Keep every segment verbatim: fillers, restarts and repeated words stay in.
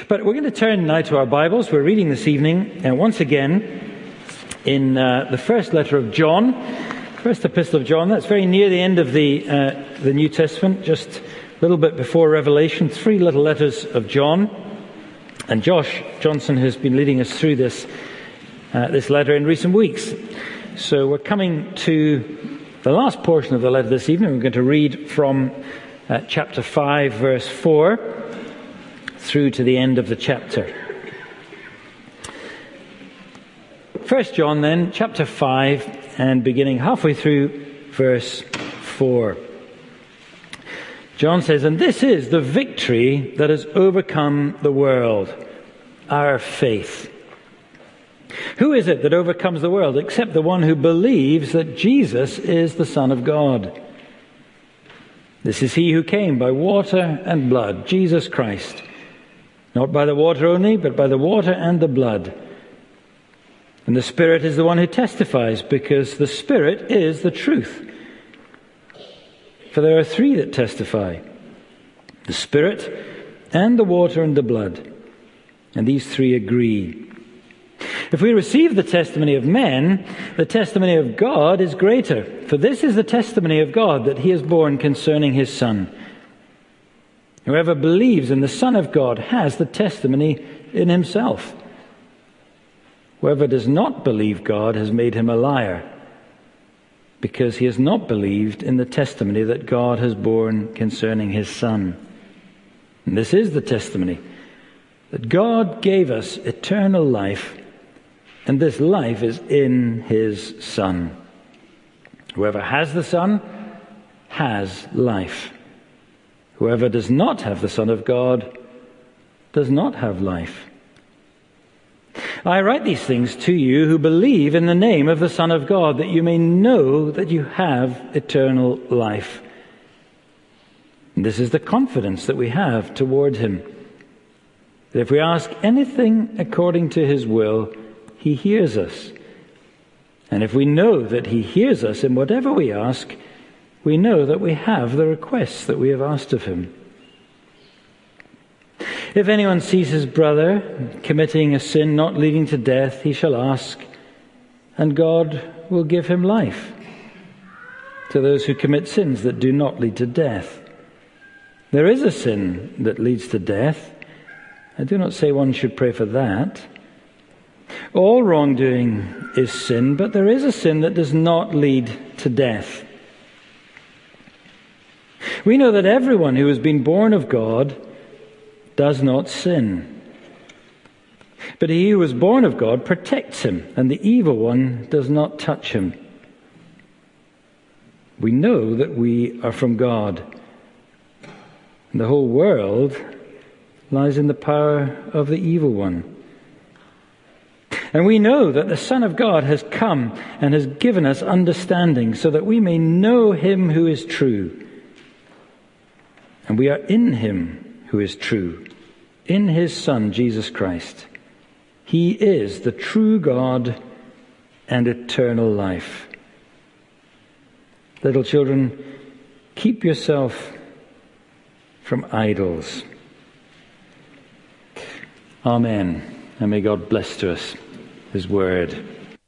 But we're going to turn now to our Bibles. We're reading this evening, and once again, in uh, the first letter of John, first epistle of John. That's very near the end of the uh, the New Testament, just a little bit before Revelation. Three little letters of John. And Josh Johnson has been leading us through this uh, this letter in recent weeks. So we're coming to the last portion of the letter this evening. We're going to read from uh, chapter five, verse four, through to the end of the chapter. First John then, chapter five, and beginning halfway through verse four. John says, "And this is the victory that has overcome the world, our faith. Who is it that overcomes the world except the one who believes that Jesus is the Son of God? This is he who came by water and blood, Jesus Christ. Not by the water only, but by the water and the blood. And the Spirit is the one who testifies, because the Spirit is the truth. For there are three that testify, the Spirit and the water and the blood. And these three agree. If we receive the testimony of men, the testimony of God is greater. For this is the testimony of God that he has borne concerning his Son. Whoever believes in the Son of God has the testimony in himself. Whoever does not believe God has made him a liar, because he has not believed in the testimony that God has borne concerning his Son. And this is the testimony, that God gave us eternal life, and this life is in his Son. Whoever has the Son has life. Whoever does not have the Son of God does not have life. I write these things to you who believe in the name of the Son of God, that you may know that you have eternal life. And this is the confidence that we have toward him, that if we ask anything according to his will, he hears us. And if we know that he hears us in whatever we ask, we know that we have the requests that we have asked of him. If anyone sees his brother committing a sin not leading to death, he shall ask, and God will give him life. To those who commit sins that do not lead to death. There is a sin that leads to death. I do not say one should pray for that. All wrongdoing is sin, but there is a sin that does not lead to death. We know that everyone who has been born of God does not sin. But he who is born of God protects him, and the evil one does not touch him. We know that we are from God, and the whole world lies in the power of the evil one. And we know that the Son of God has come and has given us understanding, so that we may know him who is true. And we are in him who is true, in his Son, Jesus Christ. He is the true God and eternal life. Little children, keep yourself from idols. Amen. And may God bless to us his word.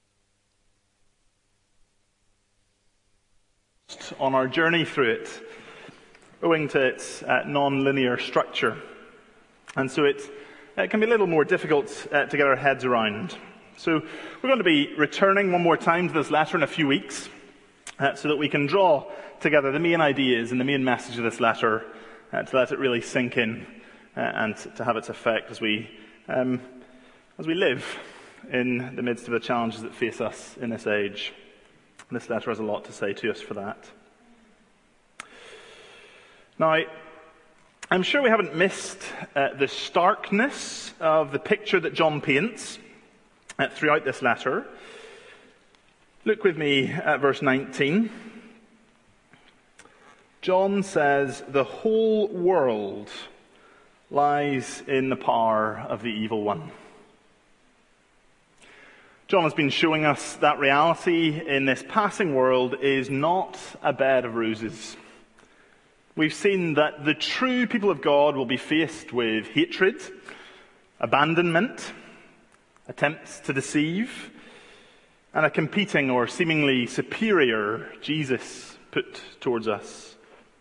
On our journey through it, owing to its uh, non-linear structure. And so it, it can be a little more difficult uh, to get our heads around. So we're going to be returning one more time to this letter in a few weeks, uh, so that we can draw together the main ideas and the main message of this letter, uh, to let it really sink in uh, and to have its effect as we um, as we live in the midst of the challenges that face us in this age. This letter has a lot to say to us for that. Now, I'm sure we haven't missed uh, the starkness of the picture that John paints uh, throughout this letter. Look with me at verse nineteen. John says, "The whole world lies in the power of the evil one." John has been showing us that reality in this passing world is not a bed of roses. We've seen that the true people of God will be faced with hatred, abandonment, attempts to deceive, and a competing or seemingly superior Jesus put towards us.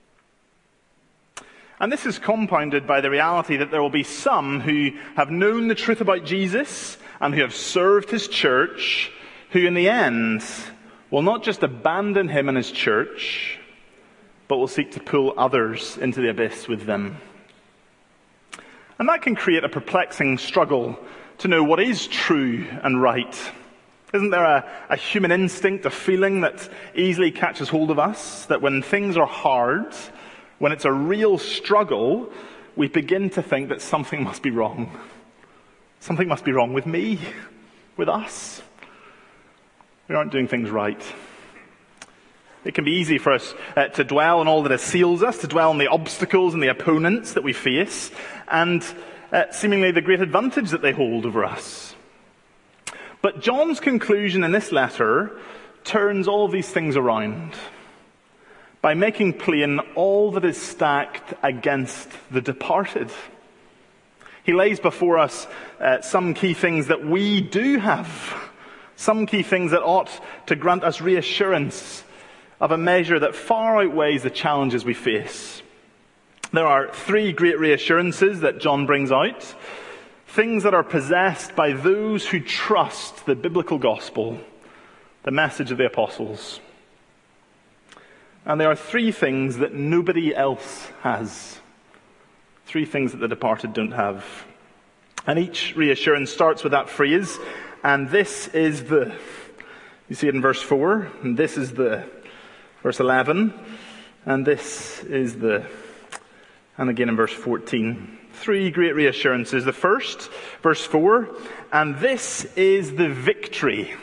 And this is compounded by the reality that there will be some who have known the truth about Jesus and who have served his church, who in the end will not just abandon him and his church, but will seek to pull others into the abyss with them. And that can create a perplexing struggle to know what is true and right. Isn't there a, a human instinct, a feeling that easily catches hold of us, that when things are hard, when it's a real struggle, we begin to think that something must be wrong. Something must be wrong with me, with us. We aren't doing things right. It can be easy for us uh, to dwell on all that assails us, to dwell on the obstacles and the opponents that we face, and uh, seemingly the great advantage that they hold over us. But John's conclusion in this letter turns all of these things around by making plain all that is stacked against the departed. He lays before us uh, some key things that we do have, some key things that ought to grant us reassurance of a measure that far outweighs the challenges we face. There are three great reassurances that John brings out, things that are possessed by those who trust the biblical gospel, the message of the apostles. And there are three things that nobody else has. Three things that the departed don't have. And each reassurance starts with that phrase, and this is the. You see it in verse four, and this is the. Verse eleven, and this is the. And again in verse fourteen. Three great reassurances. The first, verse four, and this is the victory.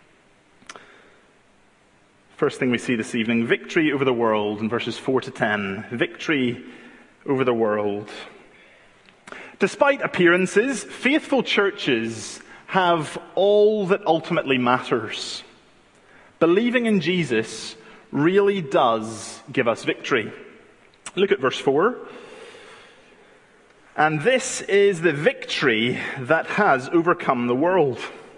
First thing we see this evening, victory over the world in verses four to ten. Victory over the world. Despite appearances, faithful churches have all that ultimately matters. Believing in Jesus really does give us victory. Look at verse four. And this is the victory that has overcome the world.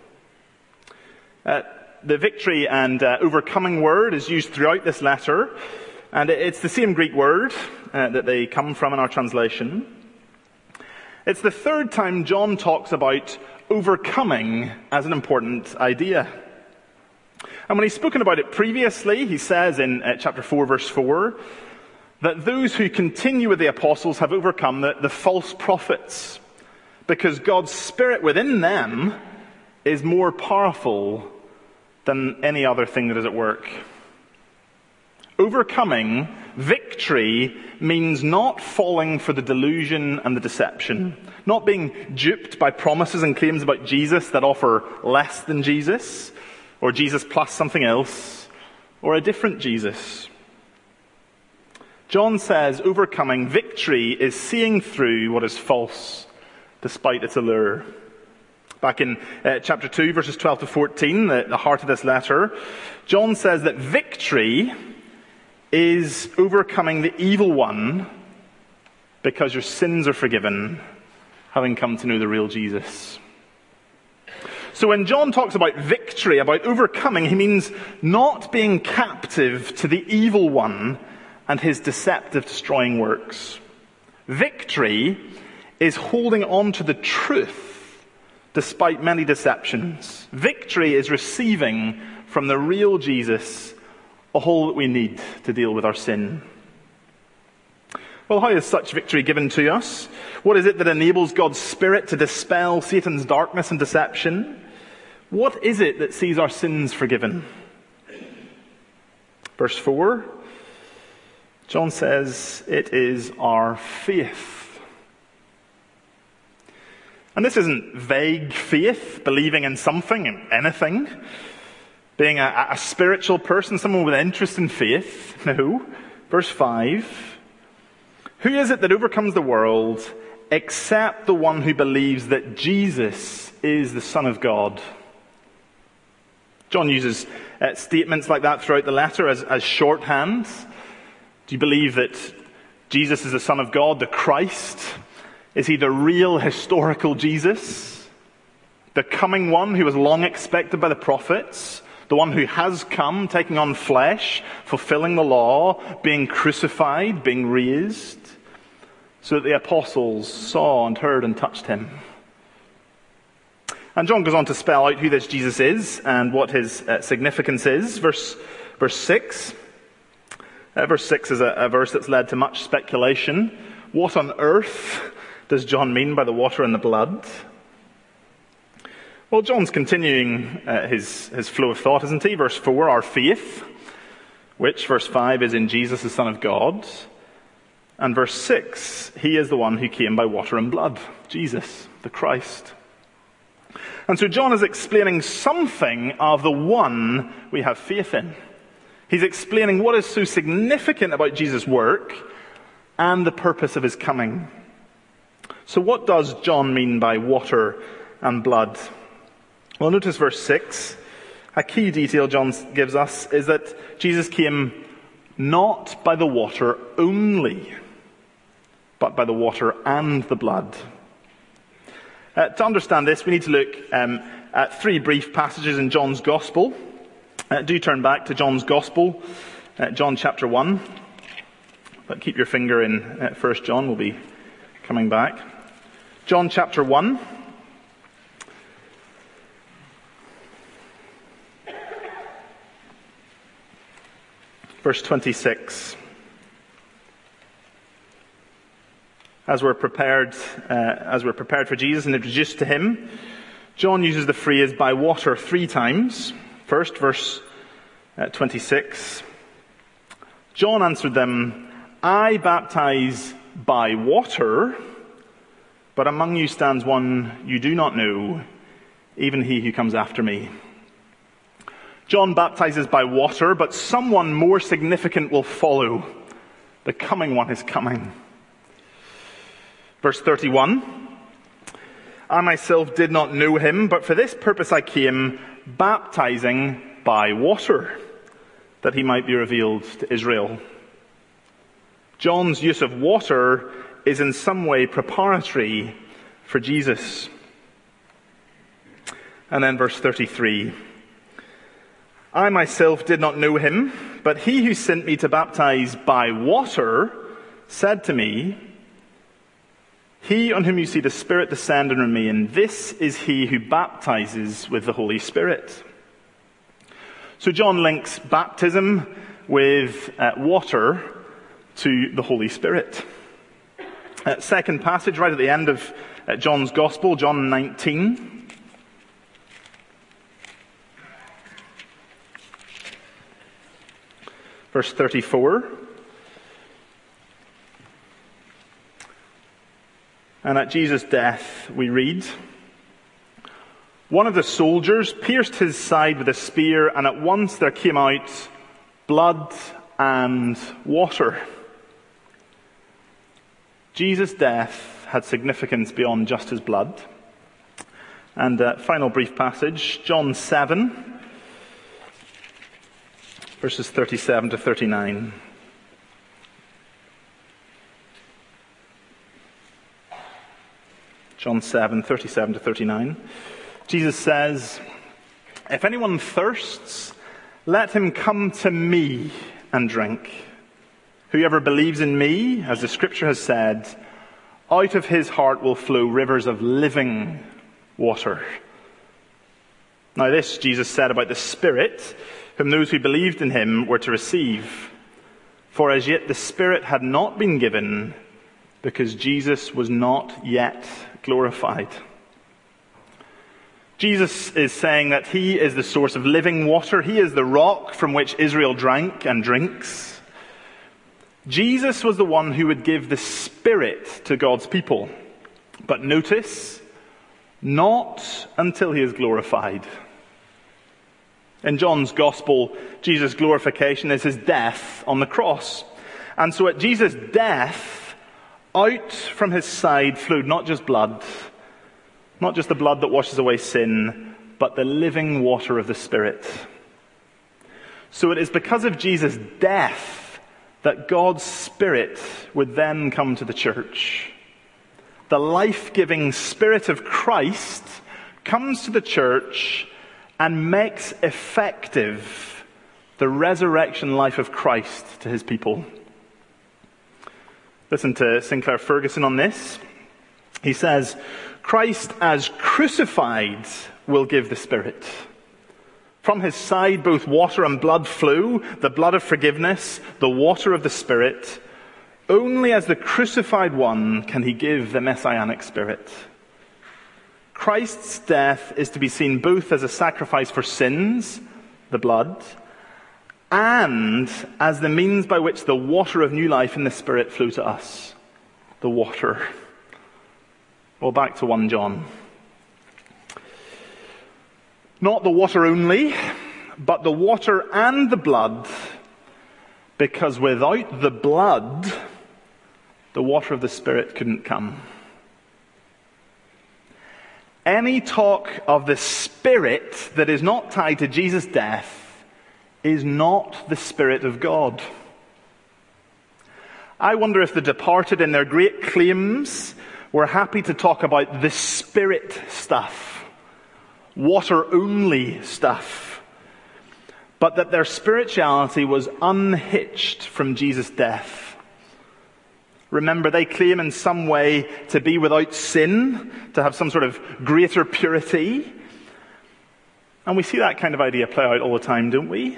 Uh, the victory and uh, overcoming word is used throughout this letter, and it's the same Greek word uh, that they come from in our translation. It's the third time John talks about overcoming as an important idea. And when he's spoken about it previously, he says in uh, chapter four, verse four, that those who continue with the apostles have overcome the, the false prophets, because God's Spirit within them is more powerful than any other thing that is at work. Overcoming, victory, means not falling for the delusion and the deception, not being duped by promises and claims about Jesus that offer less than Jesus, or Jesus plus something else, or a different Jesus. John says overcoming, victory, is seeing through what is false, despite its allure. Back in uh, chapter two, verses twelve to fourteen, the, the heart of this letter, John says that victory is overcoming the evil one because your sins are forgiven, having come to know the real Jesus. So when John talks about victory, about overcoming, he means not being captive to the evil one and his deceptive, destroying works. Victory is holding on to the truth despite many deceptions. Victory is receiving from the real Jesus all that we need to deal with our sin. Well, how is such victory given to us? What is it that enables God's Spirit to dispel Satan's darkness and deception? What is it that sees our sins forgiven? Verse four, John says it is our faith. And this isn't vague faith, believing in something, anything, being a, a spiritual person, someone with an interest in faith. No. Verse five, who is it that overcomes the world except the one who believes that Jesus is the Son of God? John uses uh, statements like that throughout the letter as, as shorthand. Do you believe that Jesus is the Son of God, the Christ? Is he the real historical Jesus? The coming one who was long expected by the prophets? The one who has come, taking on flesh, fulfilling the law, being crucified, being raised, so that the apostles saw and heard and touched him. And John goes on to spell out who this Jesus is and what his uh, significance is. Verse, verse six. Uh, verse six is a, a verse that's led to much speculation. What on earth does John mean by the water and the blood? Well, John's continuing uh, his, his flow of thought, isn't he? Verse four, our faith, which, verse five, is in Jesus, the Son of God. And verse six, he is the one who came by water and blood, Jesus, the Christ. And so John is explaining something of the one we have faith in. He's explaining what is so significant about Jesus' work and the purpose of his coming. So what does John mean by water and blood? Well, notice verse six. A key detail John gives us is that Jesus came not by the water only, but by the water and the blood. Uh, to understand this, we need to look um, at three brief passages in John's Gospel. Uh, do turn back to John's Gospel, uh, John chapter one. But keep your finger in uh, First John, we'll be coming back. John chapter one. Verse twenty-six. As we're prepared, uh, as we're prepared for Jesus and introduced to him, John uses the phrase "by water" three times. First, verse uh, twenty-six. John answered them, "I baptize by water, but among you stands one you do not know, even he who comes after me." John baptizes by water, but someone more significant will follow. The coming one is coming. Verse thirty-one. I myself did not know him, but for this purpose I came, baptizing by water, that he might be revealed to Israel. John's use of water is in some way preparatory for Jesus. And then verse thirty-three. I myself did not know him, but he who sent me to baptize by water said to me, he on whom you see the Spirit descend and remain, this is he who baptizes with the Holy Spirit. So John links baptism with uh, water to the Holy Spirit. Uh, second passage right at the end of uh, John's Gospel, John nineteen. Verse thirty-four. And at Jesus' death, we read, one of the soldiers pierced his side with a spear, and at once there came out blood and water. Jesus' death had significance beyond just his blood. And uh, final brief passage, John seven. Verses thirty-seven to thirty-nine. John seven, thirty-seven to thirty-nine. Jesus says, if anyone thirsts, let him come to me and drink. Whoever believes in me, as the scripture has said, out of his heart will flow rivers of living water. Now this Jesus said about the Spirit, whom those who believed in him were to receive. For as yet the Spirit had not been given, because Jesus was not yet glorified. Jesus is saying that he is the source of living water. He is the rock from which Israel drank and drinks. Jesus was the one who would give the Spirit to God's people. But notice, not until he is glorified. In John's Gospel, Jesus' glorification is his death on the cross. And so at Jesus' death, out from his side flowed not just blood, not just the blood that washes away sin, but the living water of the Spirit. So it is because of Jesus' death that God's Spirit would then come to the church. the life-giving Spirit of Christ comes to the church and makes effective the resurrection life of Christ to his people. Listen to Sinclair Ferguson on this. He says, Christ as crucified will give the Spirit. From his side both water and blood flew, the blood of forgiveness, the water of the Spirit. Only as the crucified one can he give the Messianic Spirit. Christ's death is to be seen both as a sacrifice for sins, the blood, and as the means by which the water of new life in the Spirit flew to us, the water. Well, back to First John. Not the water only, but the water and the blood, because without the blood, the water of the Spirit couldn't come. Any talk of the Spirit that is not tied to Jesus' death is not the Spirit of God. I wonder if the departed in their great claims were happy to talk about the Spirit stuff. Water-only stuff, but that their spirituality was unhitched from Jesus' death. Remember, they claim in some way to be without sin, to have some sort of greater purity. And we see that kind of idea play out all the time, don't we?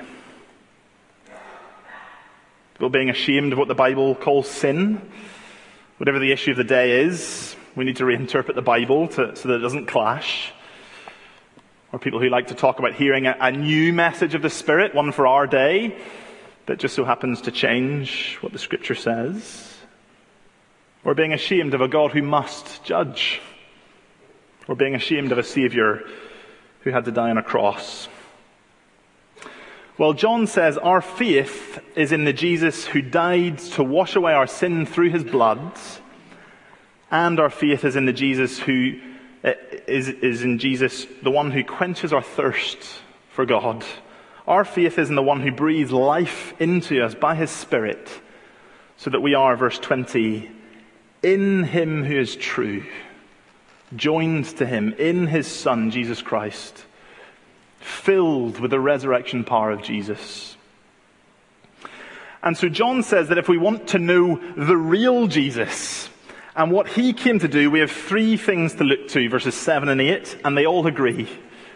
People being ashamed of what the Bible calls sin. Whatever the issue of the day is, we need to reinterpret the Bible to, so that it doesn't clash. Or people who like to talk about hearing a, a new message of the Spirit, one for our day, that just so happens to change what the Scripture says. Or being ashamed of a God who must judge. Or being ashamed of a Saviour who had to die on a cross. Well, John says our faith is in the Jesus who died to wash away our sin through his blood, and our faith is in the Jesus who Is, is in Jesus, the one who quenches our thirst for God. Our faith is in the one who breathes life into us by his Spirit, so that we are, verse twenty, in him who is true, joined to him in his Son, Jesus Christ, filled with the resurrection power of Jesus. And so John says that if we want to know the real Jesus, and what he came to do, we have three things to look to, verses seven and eight, and they all agree.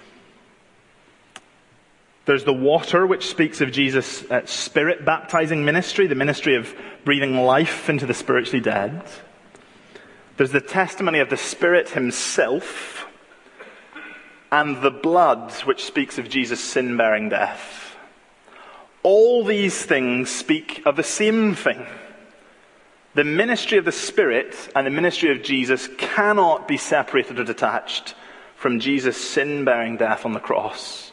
There's the water, which speaks of Jesus' uh, Spirit baptizing ministry, the ministry of breathing life into the spiritually dead. There's the testimony of the Spirit himself, and the blood, which speaks of Jesus' sin-bearing death. All these things speak of the same thing. The ministry of the Spirit and the ministry of Jesus cannot be separated or detached from Jesus' sin-bearing death on the cross.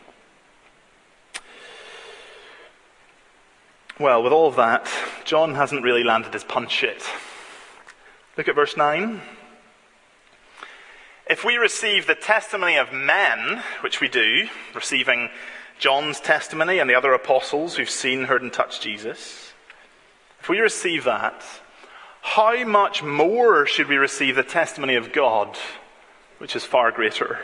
Well, with all of that, John hasn't really landed his punch yet. Look at verse nine. If we receive the testimony of men, which we do, receiving John's testimony and the other apostles who've seen, heard, and touched Jesus, if we receive that, how much more should we receive the testimony of God, which is far greater?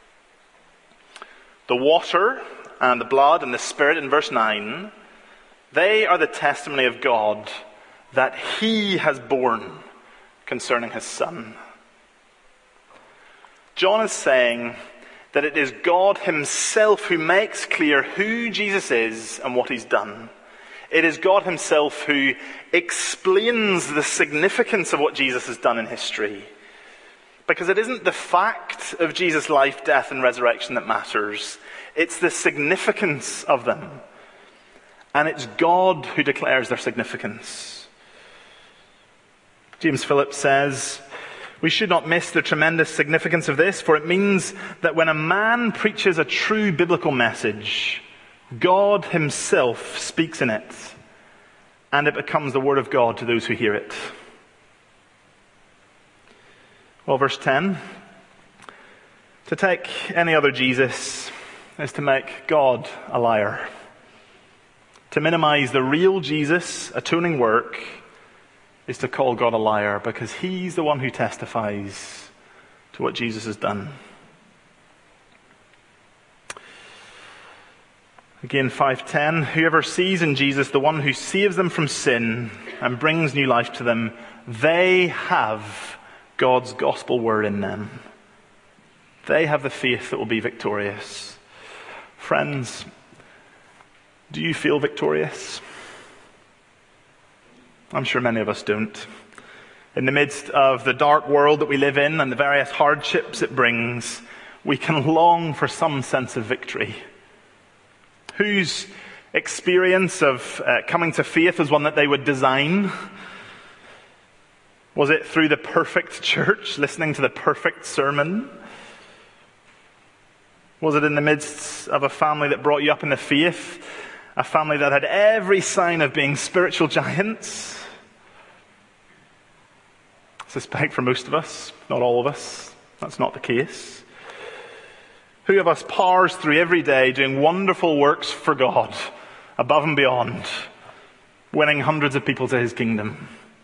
The water and the blood and the Spirit in verse nine, they are the testimony of God that he has borne concerning his Son. John is saying that it is God himself who makes clear who Jesus is and what he's done. It is God himself who explains the significance of what Jesus has done in history. Because it isn't the fact of Jesus' life, death, and resurrection that matters. It's the significance of them. And it's God who declares their significance. James Phillips says, we should not miss the tremendous significance of this, for it means that when a man preaches a true biblical message, God himself speaks in it, and it becomes the word of God to those who hear it. Well, verse ten. To take any other Jesus is to make God a liar. To minimize the real Jesus' atoning work is to call God a liar, because he's the one who testifies to what Jesus has done. Again, five ten, whoever sees in Jesus the one who saves them from sin and brings new life to them, they have God's gospel word in them. They have the faith that will be victorious. Friends, do you feel victorious? I'm sure many of us don't. In the midst of the dark world that we live in and the various hardships it brings, we can long for some sense of victory. Whose experience of uh, coming to faith was one that they would design? Was it through the perfect church, listening to the perfect sermon? Was it in the midst of a family that brought you up in the faith? A family that had every sign of being spiritual giants? I suspect for most of us, not all of us, that's not the case. Who of us powers through every day doing wonderful works for God, above and beyond, winning hundreds of people to his kingdom?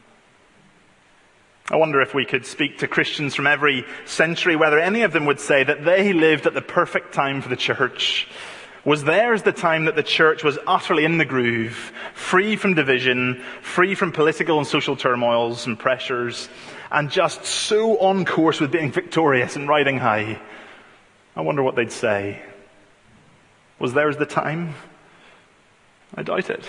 I wonder if we could speak to Christians from every century, whether any of them would say that they lived at the perfect time for the church. Was theirs the time that the church was utterly in the groove, free from division, free from political and social turmoils and pressures, and just so on course with being victorious and riding high? I wonder what they'd say. Was theirs the time? I doubt it.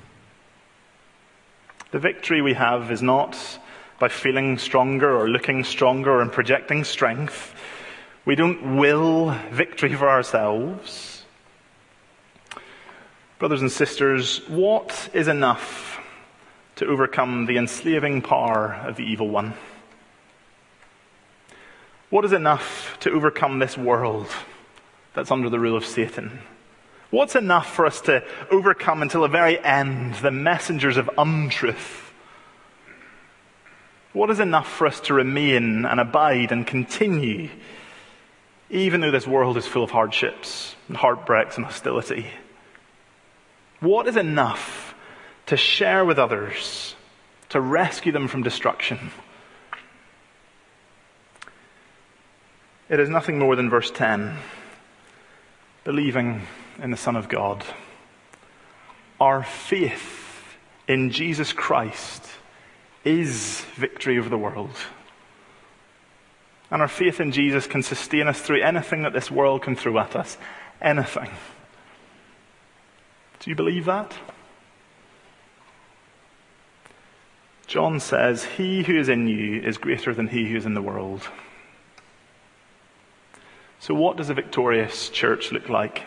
The victory we have is not by feeling stronger or looking stronger and projecting strength. We don't will victory for ourselves. Brothers and sisters, what is enough to overcome the enslaving power of the evil one? What is enough to overcome this world that's under the rule of Satan? What's enough for us to overcome until the very end the messengers of untruth? What is enough for us to remain and abide and continue, even though this world is full of hardships and heartbreaks and hostility? What is enough to share with others, to rescue them from destruction? It is nothing more than verse ten, believing in the Son of God. Our faith in Jesus Christ is victory over the world. And our faith in Jesus can sustain us through anything that this world can throw at us. Anything. Do you believe that? John says, he who is in you is greater than he who is in the world. So what does a victorious church look like?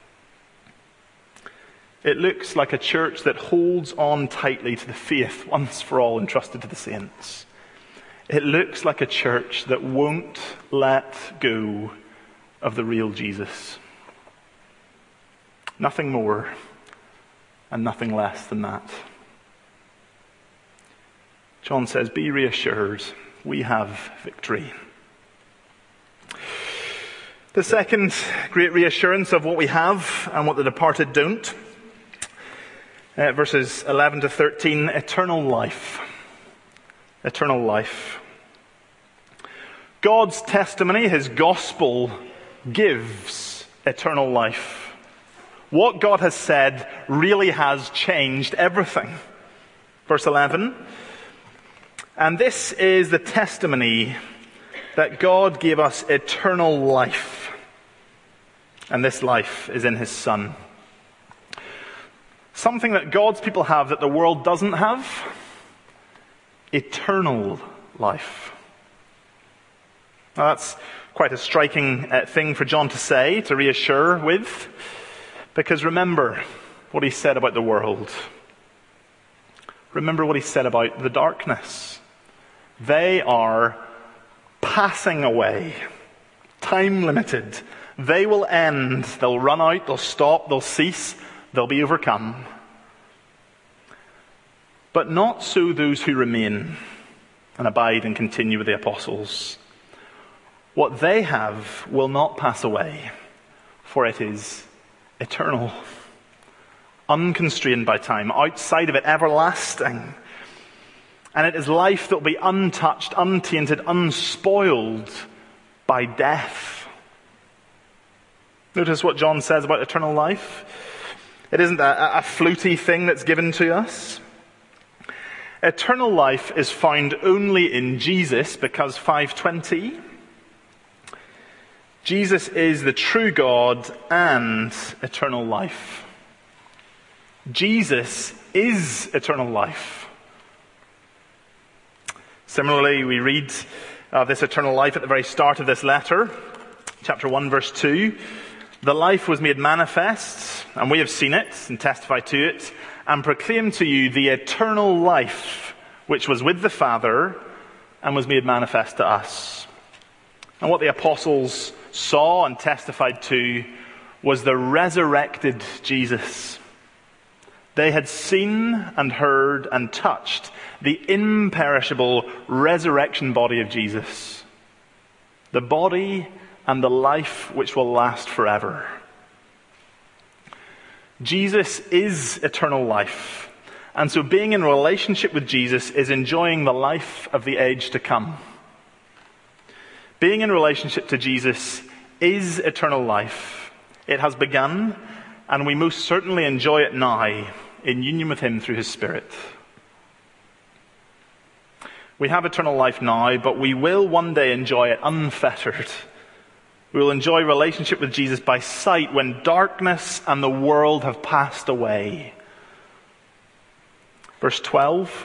It looks like a church that holds on tightly to the faith once for all entrusted to the saints. It looks like a church that won't let go of the real Jesus. Nothing more and nothing less than that. John says, be reassured, we have victory. The second great reassurance of what we have and what the departed don't, uh, verses eleven to thirteen, eternal life. Eternal life. God's testimony, his gospel, gives eternal life. What God has said really has changed everything. Verse eleven, and this is the testimony that God gave us eternal life. And this life is in his Son. Something that God's people have that the world doesn't have. Eternal life. Now that's quite a striking uh, thing for John to say, to reassure with. Because remember what he said about the world. Remember what he said about the darkness. They are passing away. Time limited. They will end. They'll run out. They'll stop. They'll cease. They'll be overcome. But not so those who remain and abide and continue with the apostles. What they have will not pass away, for it is eternal, unconstrained by time, outside of it, everlasting. And it is life that will be untouched, untainted, unspoiled by death. Notice what John says about eternal life. It isn't a, a fluty thing that's given to us. Eternal life is found only in Jesus, because five twenty, Jesus is the true God and eternal life. Jesus is eternal life. Similarly, we read of this eternal life at the very start of this letter, chapter one, verse two. The life was made manifest, and we have seen it and testified to it, and proclaimed to you the eternal life which was with the Father and was made manifest to us. And what the apostles saw and testified to was the resurrected Jesus. They had seen and heard and touched the imperishable resurrection body of Jesus. The body and the life which will last forever. Jesus is eternal life. And so being in relationship with Jesus is enjoying the life of the age to come. Being in relationship to Jesus is eternal life. It has begun, and we most certainly enjoy it now in union with Him through His Spirit. We have eternal life now, but we will one day enjoy it unfettered. We will enjoy relationship with Jesus by sight when darkness and the world have passed away. Verse twelve.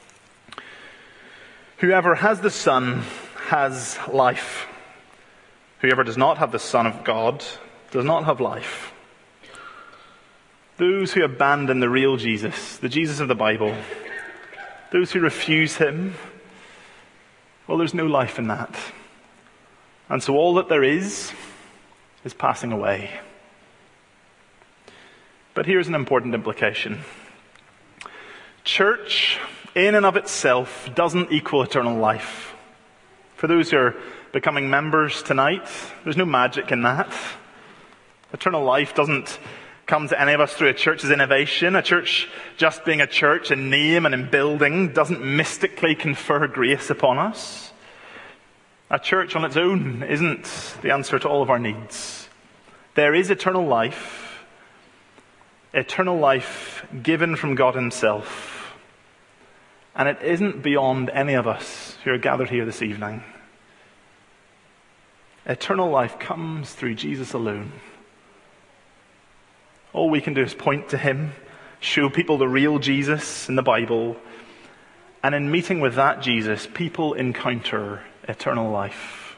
Whoever has the Son has life. Whoever does not have the Son of God does not have life. Those who abandon the real Jesus, the Jesus of the Bible, those who refuse Him, well, there's no life in that. And so all that there is, is passing away. But here's an important implication. Church, in and of itself, doesn't equal eternal life. For those who are becoming members tonight, there's no magic in that. Eternal life doesn't come to any of us through a church's innovation. A church just being a church in name and in building doesn't mystically confer grace upon us. A church on its own isn't the answer to all of our needs. There is eternal life, eternal life given from God Himself. And it isn't beyond any of us who are gathered here this evening. Eternal life comes through Jesus alone. All we can do is point to Him, show people the real Jesus in the Bible, and in meeting with that Jesus, people encounter eternal life.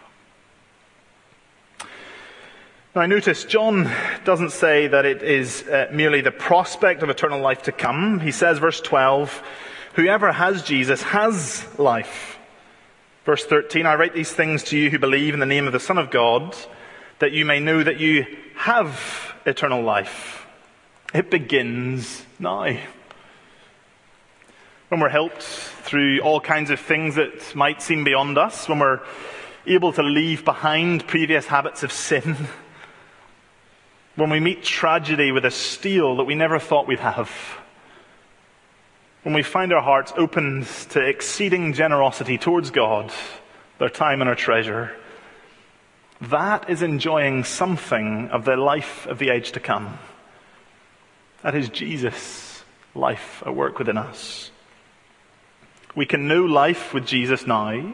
Now notice, John doesn't say that it is uh, merely the prospect of eternal life to come. He says, verse twelve, whoever has Jesus has life. Verse thirteen, I write these things to you who believe in the name of the Son of God, that you may know that you have eternal life. It begins now. When we're helped through all kinds of things that might seem beyond us, when we're able to leave behind previous habits of sin, when we meet tragedy with a steel that we never thought we'd have, when we find our hearts opened to exceeding generosity towards God, their time and our treasure, that is enjoying something of the life of the age to come. That is Jesus' life at work within us. We can know life with Jesus now,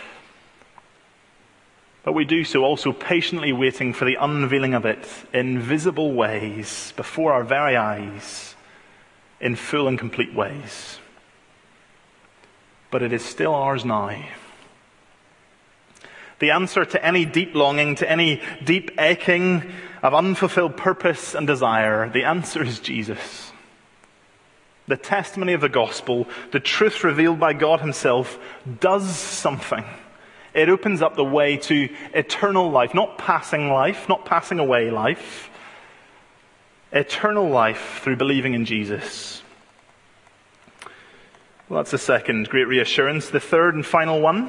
but we do so also patiently waiting for the unveiling of it in visible ways before our very eyes, in full and complete ways. But it is still ours now. The answer to any deep longing, to any deep aching of unfulfilled purpose and desire, the answer is Jesus. The testimony of the gospel, the truth revealed by God Himself, does something. It opens up the way to eternal life, not passing life, not passing away life. Eternal life through believing in Jesus. Well, that's the second great reassurance. The third and final one,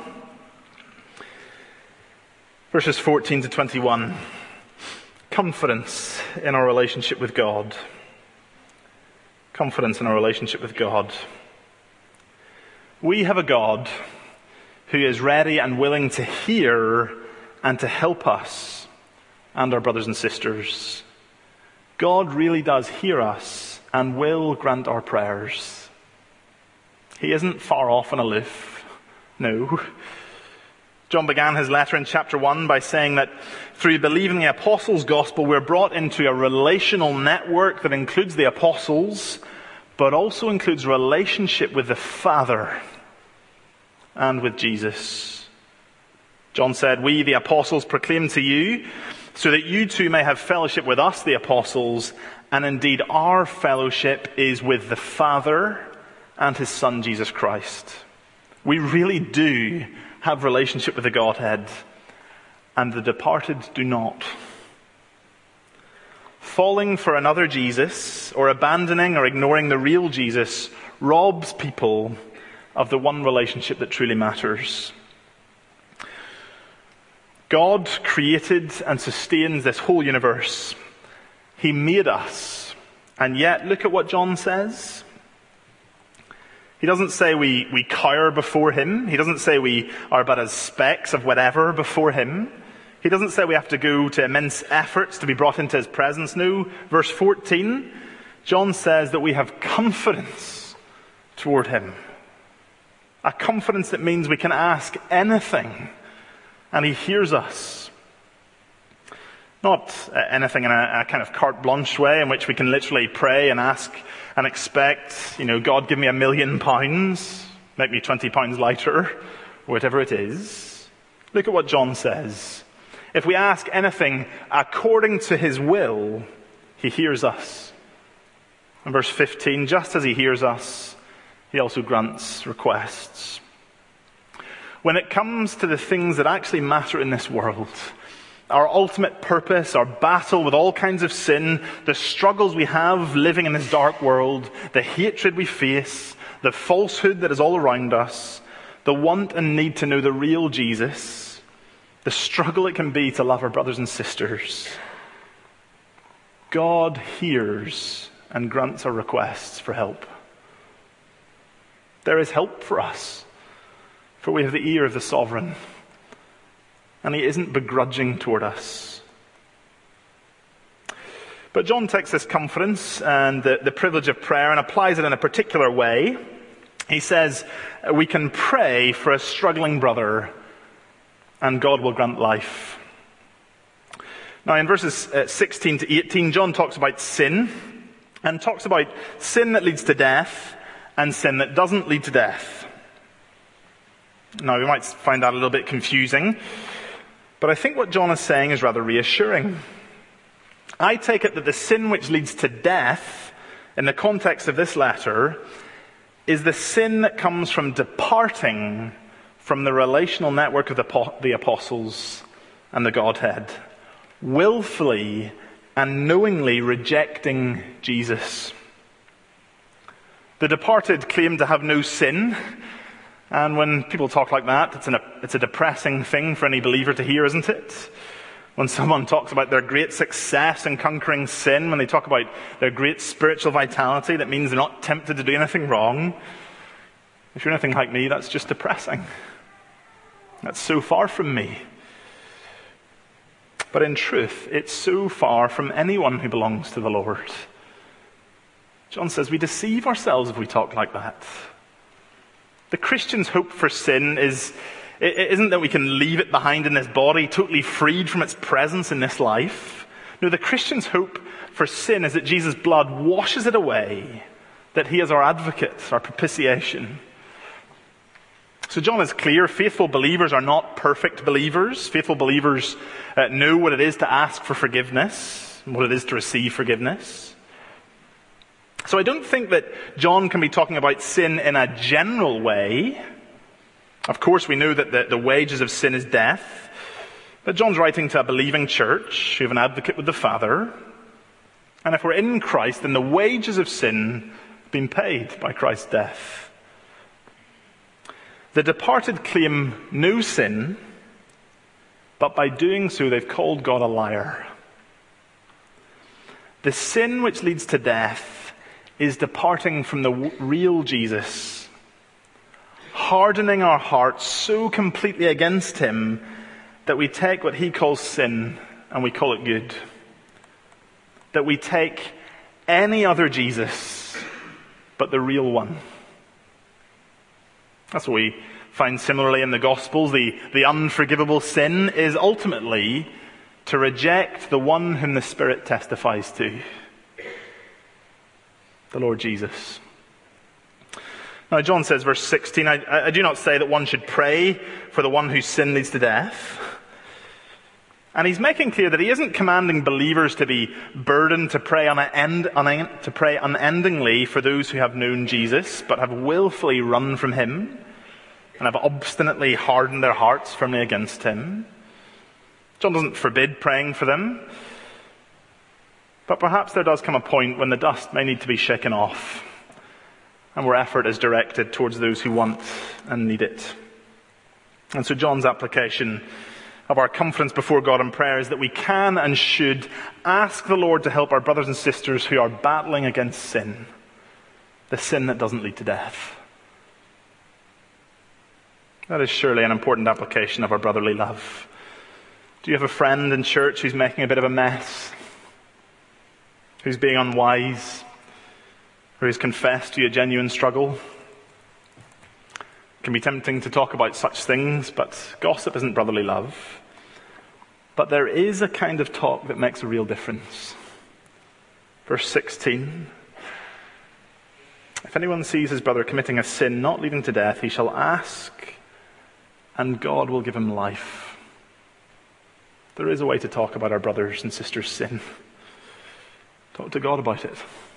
verses fourteen to twenty-one. Confidence in our relationship with God. Confidence in our relationship with God. We have a God who is ready and willing to hear and to help us and our brothers and sisters. God really does hear us and will grant our prayers. He isn't far off and aloof. No. John began his letter in chapter one by saying that through believing the apostles' gospel, we're brought into a relational network that includes the apostles, but also includes relationship with the Father and with Jesus. John said, we, the apostles, proclaim to you so that you too may have fellowship with us, the apostles, and indeed our fellowship is with the Father and his Son, Jesus Christ. We really do have relationship with the Godhead, and the departed do not. Falling for another Jesus, or abandoning or ignoring the real Jesus, robs people of the one relationship that truly matters. God created and sustains this whole universe. He made us. And yet, look at what John says. He doesn't say we, we cower before him. He doesn't say we are but as specks of whatever before him. He doesn't say we have to go to immense efforts to be brought into his presence. No, verse fourteen, John says that we have confidence toward him. A confidence that means we can ask anything and he hears us. Not uh, anything in a, a kind of carte blanche way in which we can literally pray and ask and expect, you know, God, give me a million pounds, make me twenty pounds lighter, whatever it is. Look at what John says. If we ask anything according to his will, he hears us. In verse fifteen, just as he hears us, he also grants requests. When it comes to the things that actually matter in this world, our ultimate purpose, our battle with all kinds of sin, the struggles we have living in this dark world, the hatred we face, the falsehood that is all around us, the want and need to know the real Jesus, the struggle it can be to love our brothers and sisters, God hears and grants our requests for help. There is help for us, for we have the ear of the sovereign. And he isn't begrudging toward us. But John takes this confidence and the, the privilege of prayer and applies it in a particular way. He says, we can pray for a struggling brother and God will grant life. Now in verses sixteen to eighteen, John talks about sin and talks about sin that leads to death and sin that doesn't lead to death. Now we might find that a little bit confusing. But I think what John is saying is rather reassuring. I take it that the sin which leads to death, in the context of this letter, is the sin that comes from departing from the relational network of the, the apostles and the Godhead, willfully and knowingly rejecting Jesus. The departed claim to have no sin. And when people talk like that, it's, an, it's a depressing thing for any believer to hear, isn't it? When someone talks about their great success in conquering sin, when they talk about their great spiritual vitality, that means they're not tempted to do anything wrong. If you're anything like me, that's just depressing. That's so far from me. But in truth, it's so far from anyone who belongs to the Lord. John says we deceive ourselves if we talk like that. The Christian's hope for sin is, it isn't that we can leave it behind in this body, totally freed from its presence in this life. No, the Christian's hope for sin is that Jesus' blood washes it away, that he is our advocate, our propitiation. So John is clear, faithful believers are not perfect believers. Faithful believers uh, know what it is to ask for forgiveness, and what it is to receive forgiveness. So I don't think that John can be talking about sin in a general way. Of course, we know that the, the wages of sin is death. But John's writing to a believing church who have an advocate with the Father. And if we're in Christ, then the wages of sin have been paid by Christ's death. The departed claim no sin, but by doing so they've called God a liar. The sin which leads to death is departing from the real Jesus, hardening our hearts so completely against him that we take what he calls sin and we call it good. That we take any other Jesus but the real one. That's what we find similarly in the Gospels. The, the unforgivable sin is ultimately to reject the one whom the Spirit testifies to, the Lord Jesus. Now, John says, verse sixteen, I, I do not say that one should pray for the one whose sin leads to death. And he's making clear that he isn't commanding believers to be burdened to pray, unend, un, to pray unendingly for those who have known Jesus, but have willfully run from him and have obstinately hardened their hearts firmly against him. John doesn't forbid praying for them, but perhaps there does come a point when the dust may need to be shaken off and where effort is directed towards those who want and need it. And so John's application of our confidence before God in prayer is that we can and should ask the Lord to help our brothers and sisters who are battling against sin, the sin that doesn't lead to death. That is surely an important application of our brotherly love. Do you have a friend in church who's making a bit of a mess? Who's being unwise? Or who's confessed to you a genuine struggle? It can be tempting to talk about such things, but gossip isn't brotherly love. But there is a kind of talk that makes a real difference. Verse sixteen. If anyone sees his brother committing a sin not leading to death, he shall ask, and God will give him life. There is a way to talk about our brothers and sisters' sin. Talk to God about it.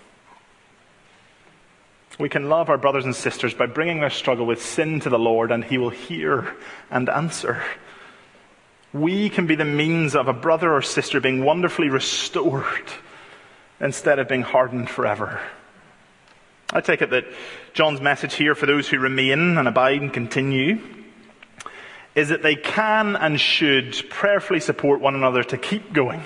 We can love our brothers and sisters by bringing their struggle with sin to the Lord, and he will hear and answer. We can be the means of a brother or sister being wonderfully restored instead of being hardened forever. I take it that John's message here for those who remain and abide and continue is that they can and should prayerfully support one another to keep going,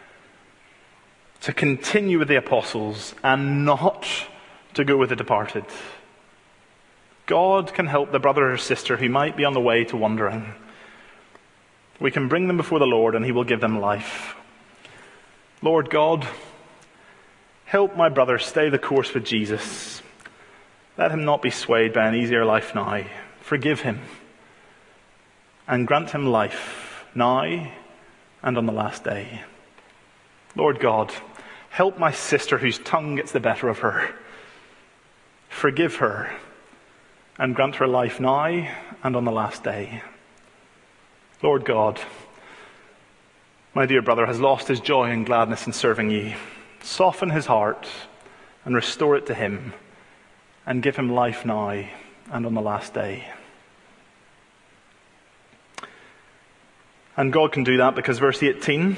to continue with the apostles and not to go with the departed. God can help the brother or sister who might be on the way to wandering. We can bring them before the Lord and he will give them life. Lord God, help my brother stay the course with Jesus. Let him not be swayed by an easier life now. Forgive him and grant him life now and on the last day. Lord God, help my sister whose tongue gets the better of her. Forgive her and grant her life now and on the last day. Lord God, my dear brother has lost his joy and gladness in serving you. Soften his heart and restore it to him and give him life now and on the last day. And God can do that because verse eighteen,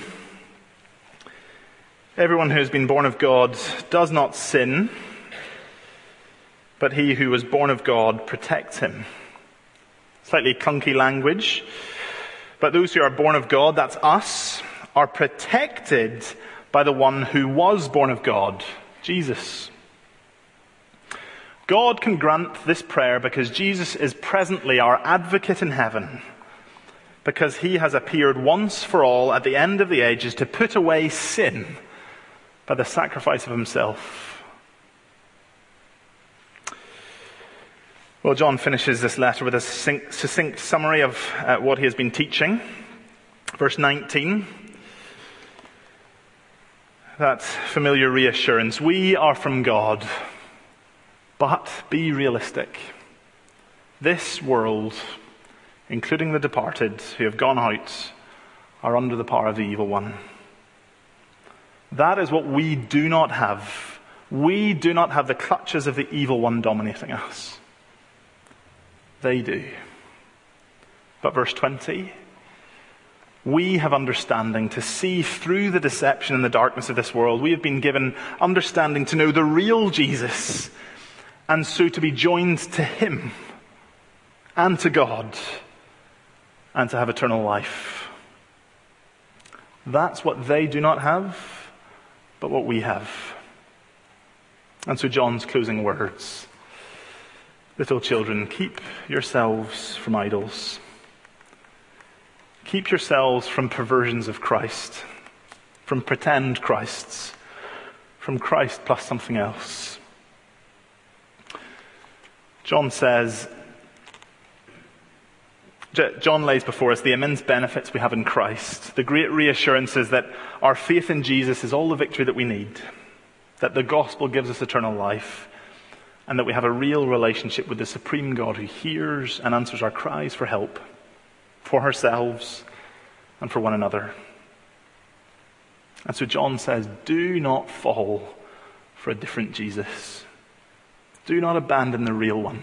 everyone who has been born of God does not sin, but he who was born of God protects him. Slightly clunky language, but those who are born of God, that's us, are protected by the one who was born of God, Jesus. God can grant this prayer because Jesus is presently our advocate in heaven, because he has appeared once for all at the end of the ages to put away sin by the sacrifice of himself. Well, John finishes this letter with a succinct, succinct summary of uh, what he has been teaching. Verse nineteen, that familiar reassurance. We are from God, but be realistic. This world, including the departed who have gone out, are under the power of the evil one. That is what we do not have. We do not have the clutches of the evil one dominating us. They do. But verse twenty, we have understanding to see through the deception and the darkness of this world. We have been given understanding to know the real Jesus, and so to be joined to him and to God and to have eternal life. That's what they do not have, but what we have. And so John's closing words. Little children, keep yourselves from idols. Keep yourselves from perversions of Christ, from pretend Christs, from Christ plus something else. John says, John lays before us the immense benefits we have in Christ, the great reassurances that our faith in Jesus is all the victory that we need, that the gospel gives us eternal life, and that we have a real relationship with the supreme God who hears and answers our cries for help, for ourselves and for one another. And so John says, do not fall for a different Jesus. Do not abandon the real one.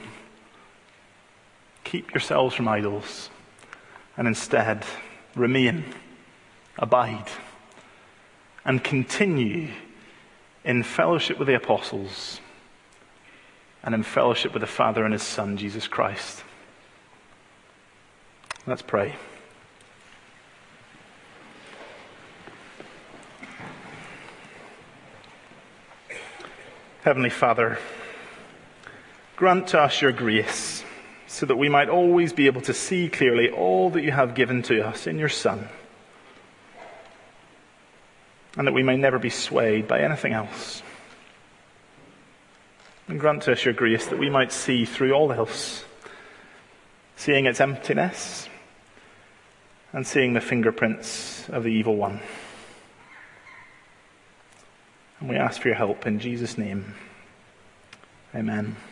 Keep yourselves from idols, and instead remain, abide, and continue in fellowship with the apostles and in fellowship with the Father and his Son, Jesus Christ. Let's pray. Heavenly Father, grant to us your grace, so that we might always be able to see clearly all that you have given to us in your Son, and that we may never be swayed by anything else. And grant to us your grace that we might see through all else, seeing its emptiness and seeing the fingerprints of the evil one. And we ask for your help in Jesus' name. Amen.